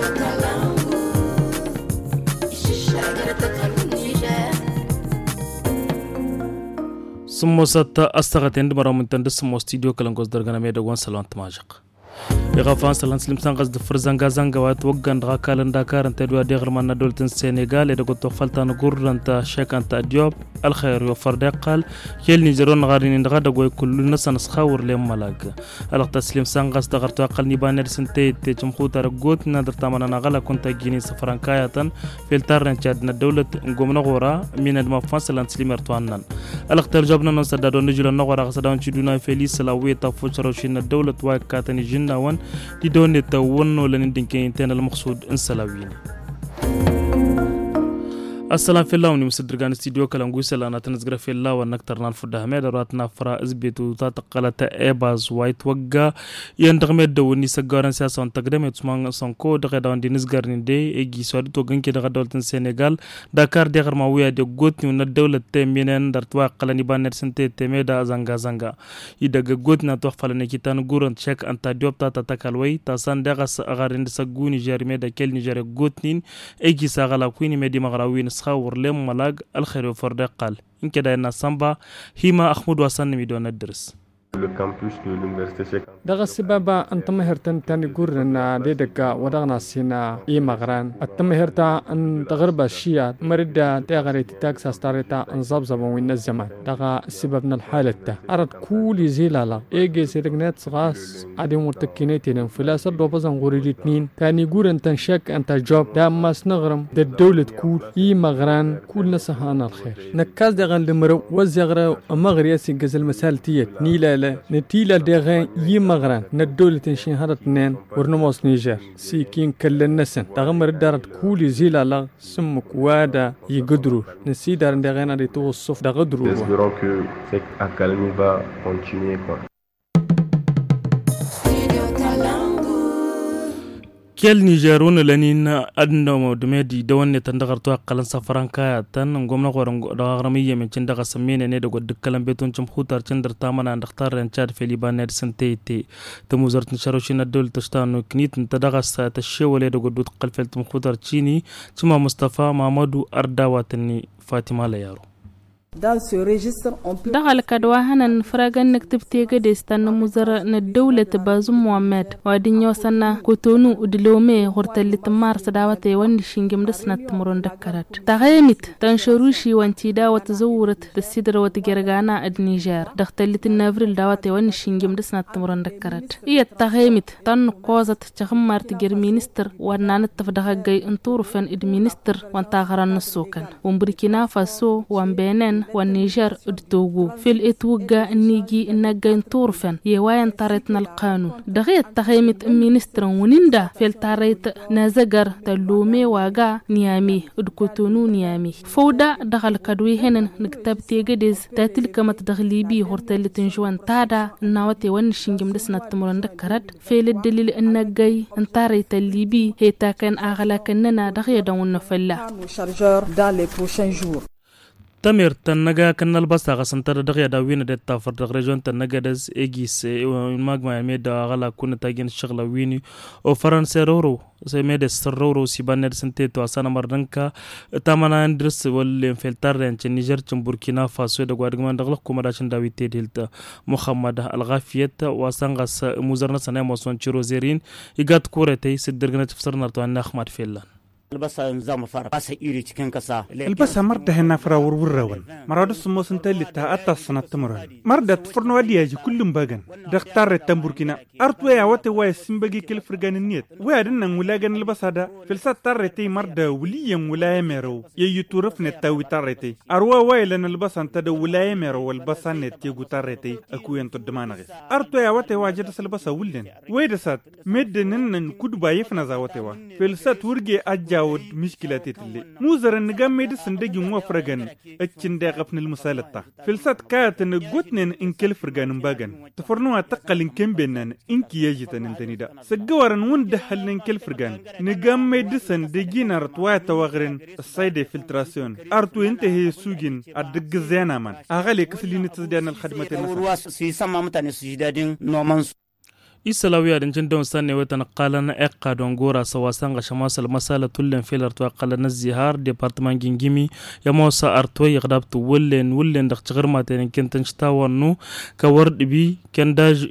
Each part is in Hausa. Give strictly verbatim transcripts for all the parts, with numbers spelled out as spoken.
سمو ستة أستغتين دمرهم تندس سمو استديو كلنجوز درجنا ميدا وان سلام تماجق يغافان سلام سلم سانغاز دفر زنغا زنغا واتوغان دغا كالن داكار انت دوا ديغر من دولتن السنغال اذا كنت فلتان غور انت شيك انت ديوب الخير يوفر دقال يل نيجرون غارين دغا دغوي كل ناس نسخاور لهم ملاك الق تسليم سانغاز دغرت اقل نيبان سنتي تجمخوت رغوت نادر تامنا غلا كنت جيني سفرانكاياتن فلتر انت الدوله غومنا غورا من المفان سلام سلم ارتوانن الق ترجبنا نسدادو نجل نغورا غسدان تشدونا فيليس لاوي تفوشروشين الدوله واكاتني جنة وان دي دون التون ولا ندينكين تنا المقصود انسلاوين السلام في الله ونمسدرغان استديو كلانغو سلانا تنزغرا في الله ونكترنا الفده ميد راتنا فرا ازبيتو تاتقلت ايباز وايت وغا يندغمد دوني سغارن سياسون تقدم تسمان سونكو دغدان دي نزغرن دي ايغي سود تو غنكي دغدولتن سنغال داكار دغر ما ويا دي غوتني ندوله تيمينن درتوا قلني بانر سنتي تيميدا زانغا زانغا يدغ غوتنا توفلني كيتان غورن تشيك انت ديوب تا تاكالوي تاسان دغس اغارن سغوني جيرميدا كيل نيجر غوتنين ايغي ساغلا كويني ميدي مغراوين خاور لم ملاق الخير وفرد قال إن كده إن السنبا هما أحمد وسن ميدون الدرس دغه سبب انت مهرتن تاني غورنا ديدك ودغنا سينا اي مغران التمهرتا ان تغرب الشيا مردا تغريت تاكس استارتا ان زبزب وين الزمان دغه سببنا الحاله ارد كل زيلالا ايجي سيرغنت صغاس ادي متكينيتين فلاس دوبزن غوريتنين تاني غورن تنشك انت جوب دا ماس نغرم د الدوله كول اي مغران كل نسهان الخير نكاز دغه لمرو وزغرا مغريسي غزل مسالتيه نيلا نتيلا دغين يمغران ندول تنشين هرت نين ورنموس نيجر سيكين كل النسن تغمر دارت كولي زيلا لا سمك وادا يقدروا نسي دار دغين دي توصف دغدروا espérons que cette accalmie va continuer quoi. كل نيجرون لنين أدنى دمدي دوّن تندغرتوا قلنا سفرانكا تن نقوم نقول رغمية من تندغ سمين نيدا قد كلام بيتون جم خوتر تندر تامنا نختار رنشاد في ليبان سنتي تي تموزرت نشروشين الدول تشتانو كنيت نتدغ تشيو ليدا قد قل في التمخوتر تشيني ثم مصطفى محمد أردا واتني فاطمة ليارو دخل كدواهنا نفرغن نكتب تيجا ديستان مزر ندولة بازم محمد وادين يوسنا كوتونو ودلومي غرتل تمار سداوتي وانشينجم دسنا تمرون دكرات تغيمت تنشروشي وانتيدا وتزورت تسيدر وتجرغانا ادنيجار دختل تنافرل داوتي وانشينجم دسنا تمرون دكرات ايه تغيمت تن قوزت تغمار تجر مينستر وانان التفدغاقي انطورفن اد مينستر وانتاغران نسوكن ومبركنا فاسو وانبينن والنيجر التوغو في الاتوغا النيجي النجين طورفن يواين طارتنا القانون دغيت تغيمت مينستر ونندا في التاريت نازجر تلومي واغا نيامي ادكوتونو نيامي فودا دخل كدوي هنن نكتب تيجدز تاتل كما تدخلي بي هورتل تنجوان تادا ناوتي ونشينجم دسنا تمرن دكرت في الدليل النجي انتاريت الليبي هي تاكن اغلا كننا دغيا دون نفلا تمر تنجا كنا البصة غسنتر دغيا داوين دتا فرد ريجون تنجا دز إيجيس المجمع ميدا غلا كنا تاجين الشغلة ويني وفرنسا رورو سميد السرورو سيبان سنتي تواسانا مردنكا تامانا اندرس واللي فلتر رنش نيجر بوركينا فاسو دغوارغمان دغلق كوماداشن داوي تيدلتا محمد الغافيت واسانغاس موزرنا سنه موسون تشيروزيرين يغات كورتي سدرغنا تفسرنا تو احمد فيلان البصة نظام فرق بس يري تكن كسا البصة مرده هنا فرا ورورون مراد السموس انت اللي تاعتا سنة تمرن مرده فرن ودياجي كلهم باغن دختار التمبوركينا ارتو يا وات واي سمبغي كل فرغان النيت وادن ولاغن البصة دا فلسات تارتي مرده وليم ولاي ميرو ييتورف نتاوي تارتي اروا واي لن البصة انت دا ولاي ميرو والبصة نت يغو تارتي اكو ينت دمانغ ارتو يا وات واجد البصة ولن ويدسات مدنن كدبا يفنا زاوتوا فلسات ورغي اجا ود مشكلات اللي موزر النجام ميدس ندجي مو فرجان اتشن داقفن المسالطة فلسات كات نجوتنن إن كل فرجان باجن تفرنوها تقل إن كم بينن إنك يجتن انتنيدا سجوارن وند حل إن كل فرجان نجام ميدس ندجينا رتوات توغرن الصيد فلتراسيون أرتو انتهي سوجين أدق زينا من أغلي كسلين تزدان الخدمة الرواس سيسمى متن سجدادين نومانس isalawiya din jin don sanne watan qalan eqqa don gora sawasan ga shamasal masala tullen filar to qalan zihar department gingimi ya mosa arto yaqdab to wallen wallen da tsigar maten kintan stawannu ka wardibi kendaj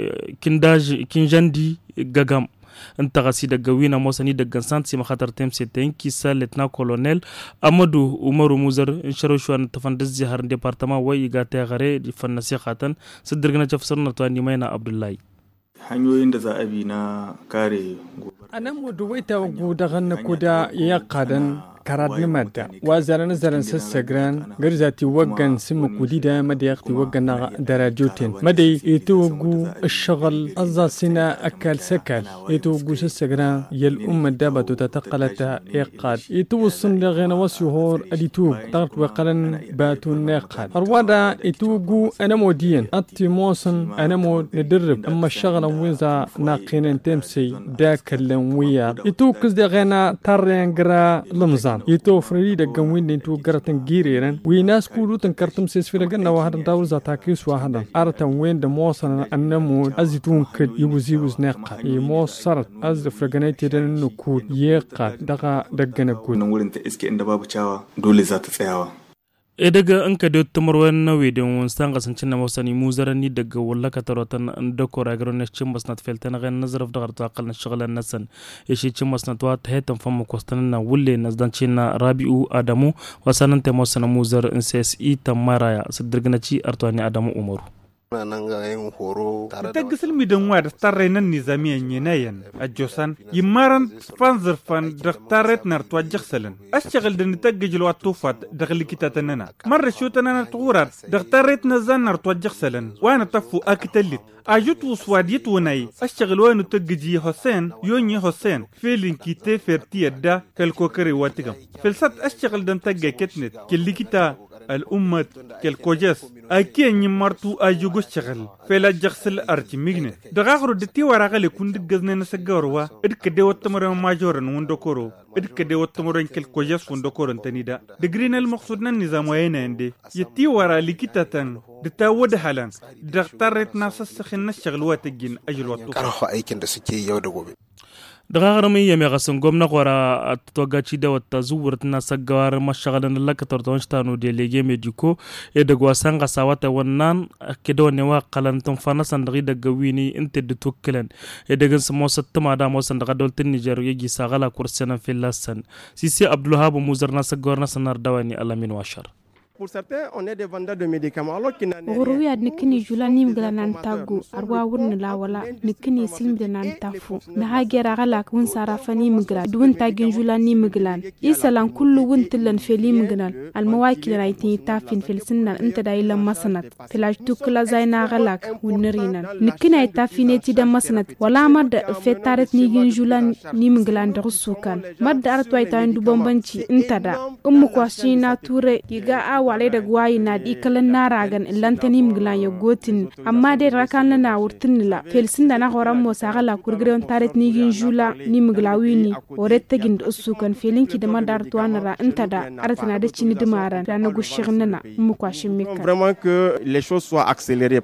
kindaj kinjandi gagam انت غسي دغوينا موسني دغن سانتي مخاطر تيم سيتين كيسا لتنا كولونيل امدو عمر موزر شروشوان تفند زهر ديبارتمان وي غاتي غري دي فنسي خاتن سدرغنا تفسرنا تو نيمينا عبد الله hanyoyin da za a bi na kare gobara anan mu duwaita gudagan kuda ya qadan karad nimada wazaran zaran sassagran garzati waggan simu kudida madiyaqti waggan darajotin madai itugu الشغل الزاسنا أكل سكال itugu sassagran yal umma dabatu tataqalata iqad ituwصن لغنا وسهور اديتوق طرت وقلن باتو نقاد ارودا itugu انا مودين اتيموسن انا مود ندرب اما الشغل وينزا ناقين تمسي داكلن ويا itugu زغنا ترينغرا لمزان ito fredi daga windin tu garatan giriran wi nas kulu tan kartum ses firagan na wahadan tawul za takis wahadan aratan wenda mosan annamu azitun kid yubuzi wuz naqa e mosar az fraganati dan nuku yeqa daga daga na ku nan wurin ta iske inda babu cawa dole za ta tsayawa e daga an ka dot marwan na wedin won san gasancin na mosani muzarani daga wallaka tarotan da koragaro na cin masnat feltan ga nazarf da garta aqal na shagalan nasan e shi cin masnat wa ta hetan famu kostan na wulle na zdancin na rabiu adamu wasanan ta mosana muzar in csi tamaraya sadirgna ci artani adamu umaru nan ga yin horo tare da gisil midan wa da tarrainan nizamiyan yanayin a josan yimaran fanzir fan da tarret nar to jaxsalan ashgal da nitagil wa tufat da likita tanana marra shutana turat da tarret nazan nar to jaxsalan wa na tafu aktalit ajut uswadiyat wanai ashgal wa nutagji hussein yoni hussein filin kite ferti yadda kalko kare watigam filsat ashgal da tagga ketnet likita الأمة كالكوجس أكين يمرتو أجوجو شغل فلا جغسل أرتي ميغني دغاغرو دتي وراغالي كوند غزنا نسغوروا ادك دي وتمر ماجورن وندكورو ادك دي وتمر كالكوجس وندكورو تنيدا دغرين المقصود النظام وين عندي يتي ورا لكيتاتن دتا ود حالان دختارت ناس سخن الشغل واتجين اجل وقت karho aikin da suke yau da gobe daga garmi yame gasan gwamna kwara togaci da wata zuwar na sagawar mashagalan lakatar don stanu de lege medico e da gwasan gasa wata wannan kido ne wa qalantun fana sandari daga wini inte de tokkelen e daga samo sattama da mo sandaga doltin niger yegi sagala kursena filasan sisi abdulhab muzar na sagawar na sanar dawani alamin washar. Pour certains, on est des vendeurs de médicaments alors qu'il n'en est rien. Nikini jula nim glanan tagu arwa wurn la wala nikini sim glanan tafu na hagera gala kun sarafani migla dun tagin jula nim glan isalan kullu wuntilan feli miglan al mawakil raitin tafin fil sinna inta da ila masanat filaj tukla zaina gala wunrinan nikina tafineti da masanat wala mad fetaret nigin jula nim glan da rusukan mad artwa ita ndu bombanci inta da ummu kwashina ture giga wale da gwayi na di kalan naragan lantani mglan ya gotin amma dai rakan na wurtin la felsin da na horan mo sagala kurgreon taret ni gin jula ni mglawini oretta gin usukan felinki da madar tuanara inta da artana da cini dimaran da na gushirnana mu kwashin mika vraiment que les choses soient accélérées.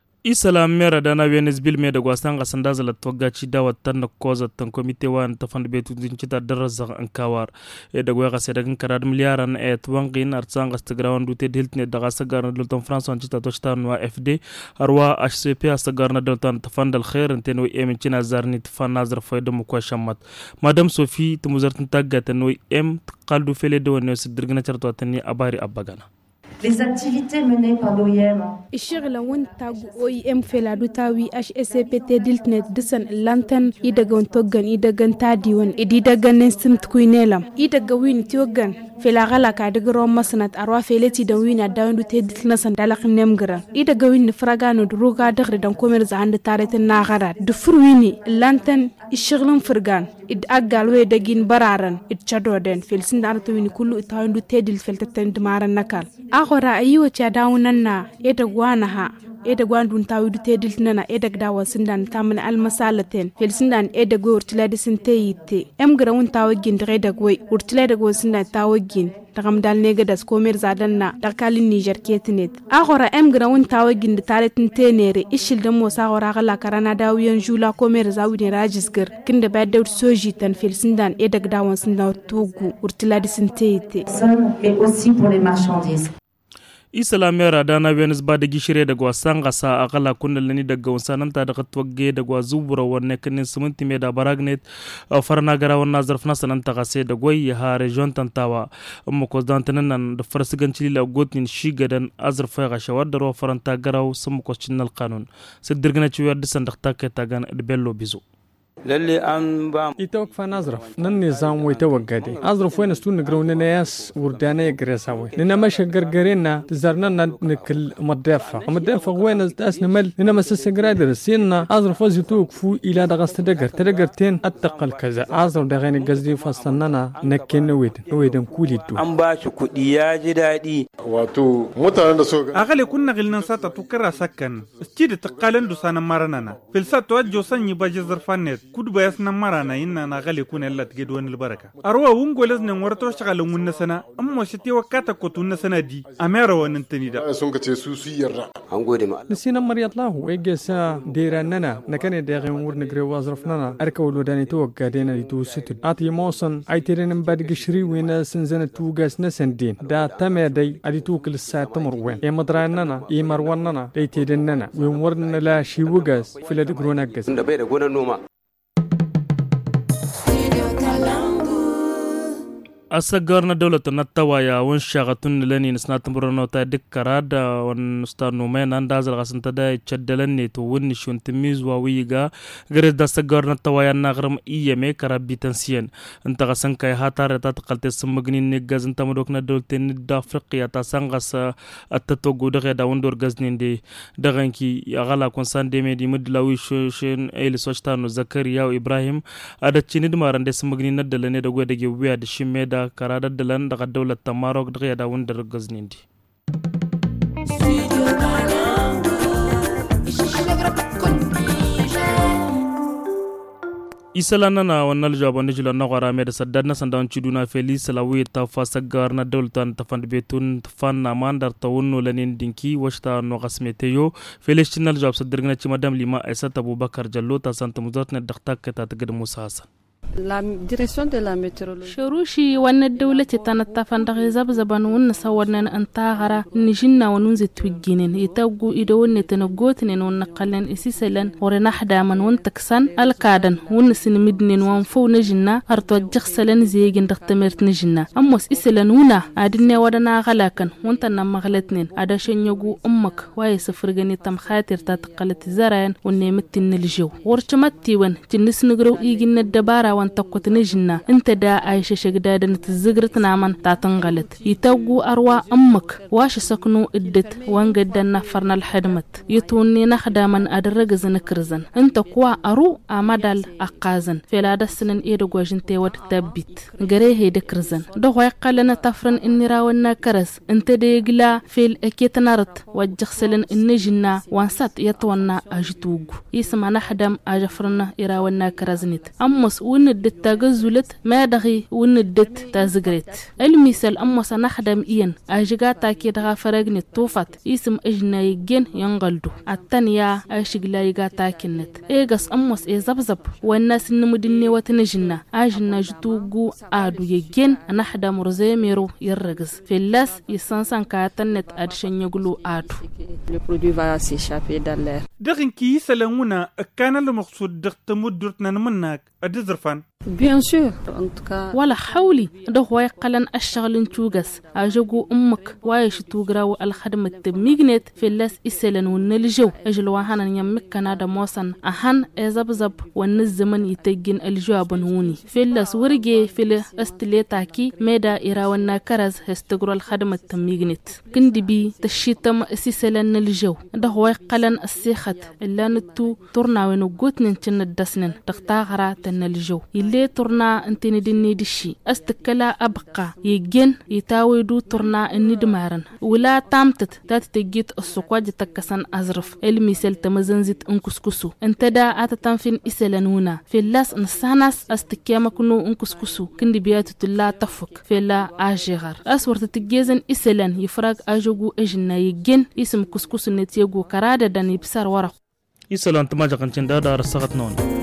Islam mera dana wenes bil me da gwasan gasan da zala togaci da watan koza tan komite wan ta fan betu din cita daraza an kawar e da gwa gase da karar miliyaran e twangin artsan gastagrawan dute diltne da gasa garna dolton france on cita to stan wa fd arwa hcp astagarna dolton ta fan dal khair enten wi em cina zarni ta fan nazar fayda mu ko shamat madam sophie tumuzartin tagata no em qaldu fele do ne sidirgna charto tani abari abagana. Les activités menées par l'O I M. Ishirla wontagu O I M fela dutawi H S C P T diltnet disan lantan idaga togan idaga tadiwan ididaga nestimt kuinelam idaga win tiogan fela gala ka daga rom masnat arwa feleti da wina dawandu te diltna san dalak nemgra idaga win fragano druga daga dan komer za hande taretin na gara du furwini lantan ishirlan furgan id agalwe dagin bararan id chadoden felsin darto wini kullu itawandu te dil feltatan dmaran nakal akhora ayiwa cha dawunan na yada gwana ha e da gwandun tawi dute diltnana e da gdawa sindan tamin almasalaten fel sindan e da go urtila da sinteyite em grawun tawi gindre da goy urtila da go sindan tawi gin tagam dal nega das komer zadan na dakalin Niger ketnet agora em grawun tawi gind taletin tenere ishil da mosa gora gala karana dawiyan jula komer zawin rajisgar kinda ba da soji tan fel sindan e da gdawan sindan tugu urtila da sinteyite et aussi pour les marchandises. Islamiyar dana Venus ba da gishire daga wasan gasa a kala kundalani daga wasananta daga twagge daga zubura wanne kanin siminti mai da baragnet farna gara wannan zarfna sananta gase da goyi ha region tantawa amma ko dantanan nan da farsiganci la gotin shigadan azrfa ga shawar da ro faranta garaw sun ko cinnal kanun sai dirgana ci wer disan da ta kai ta gan bello bizo lalle an ba ita wakfa nazraf nan ne zan wai ta wagade azraf wani stu ne grau ne yas wurdana ya gresa wai ne ma shagargare na zarnan na nikil madafa madafa wani tas ne mal ne ma sasagrada sinna azraf wazitu fu ila da gasta dagar ta dagarten attaqal kaza azraf da gani gazdi fastanana nakken wed wedan kulitu an ba shi kudi ya ji dadi wato mutanen da so agale kunna gilnan sata tukara sakkan skidi taqalan du sanan maranana filsa to ajjo sanyi baje zarfanet kudu bayas nan marana inna na gale kuna Allah tige do wani baraka arwa wungoles nan warto shagalan wunna sana amma shi te wakata ko tunna sana di amera wannan tani da sun kace su su yarda an gode ma nisina maryallahu wege sa dira nana nakane da gan wurna gre wazrafnana arka wulu dani to gadena di to situ ati mosan ay tirenin bad gishri wina sinzana tugas na sandin da tame dai adi to kil sa tamur wen e madranana e marwanana dai tidennana wen warna la shi wugas filad grona gas da bai da gonan noma asagarna dawlata natawaya wan shagatun lani nasnatan burano ta dikkarada wan stanu men andazal gasanta da chaddalan ne to wonni shuntimiz wa wiga gare da sagarna tawaya nagram iyeme karabitan siyan anta gasan kai hatare ta taqalte smagni ne gazan tamdok na dolte ni da afriqiya ta sangasa attato godo da wondor gazninde daganki ya gala konsan de medi mudlawi shen el sochtano zakariya ibrahim ada chinid marande smagni na dalane da godo ge wiya da shimme da karada dalan daga dawlat tamarok daga da wundar gaznindi isalana na wannan jawaban da jilan na gwara mai da saddar na sandan ciduna felis lawi ta fasa garna dawlatan ta fan betun fan na mandar ta wonno lanin dinki washta no gasmeteyo felis tinal jawab saddar na ci madam lima aisat abubakar jallo ta santa muzat na dakta ka ta gad musa hasan la direction de la météorologie shurushi wannan dawlati tana tafan da zabzaban wannan sawannan an tagara nishinna wannan zitwiginin itagu ido wannan tana gotinen wannan qallan isisalan wore nahda man wan taksan alkadan wannan sinmidnin wan fo najinna arto jaxsalan zeegin daktamert najinna amos isalan wuna adinne wadana galakan wanta nan maglatnin ada shanyagu ummak waye safirgani tam khatir ta taqalat zarayan wanne mittin niljo warchamatti wan tinnisnigro igin dabara wan takkotni jinna inta da aisha shagda da tazigratna man ta tangalat yitagu arwa ammak wash saknu iddat wanga danna farnal hadmat yituni nakhdaman adraga zanakrzan inta kuwa aru amadal aqazan felada sinin ida gwajinte wat tabbit gare he da krzan da hoy qalana tafran innira wana karas inta de gila fel aketnarat wajkhsalan innijna wansat yatwana ajtugu isma nahdam ajafrna ira wana karaznit ammas وندت تغزلت ما دغي وندت تازغرت المثال أما سنخدم إين أجغاتا كي دغا فرقني توفت اسم أجناي جن ينغلدو التانية أشغلا يغاتا كنت إيغس أمس إيزبزب والناس نمدني وتنجنا أجنا جتوغو آدو يجن نخدم رزيميرو يرغز في اللاس يسانسان كاتنت أدشن يغلو آدو دغن كي سلامونا كان المقصود دغت مدرتنا منك أدزرفان Bien sûr, en tout cas. Wala hawli da hoy qalan ashghalin tugas ajagu ummak way shtugraw al khadmat mignet filas iselan wanaljaw ajl wahanan yammikana da mosan ahan ezabzab wan zaman yitagin aljaban wuni filas wurge fil astileta meda irawan nakaraz hestagro al khadmat mignet kindibi tashitam iselan aljaw da hoy qalan asikhat illa ntu turna wen gotnin tin dasnen taqtagara tan aljaw le turna intini dinni dishi astakala abqa yigen yitawidu turna inni dmaran wala tamtat tat tegit asqwaj takasan azrf elmisel tamazanzit unkuskusu انتدا اتتنفن اسلنونا في اللاس نساناس استكيما كنو انكسكسو كندي بياتو تلا تفك في لا اجيغر اسورت تجيزن اسلن يفرق اجوغو اجنا يجن اسم كسكسو نتيغو كرادا داني بسار ورق يسلان تماجا كنتين دادا رسغت نون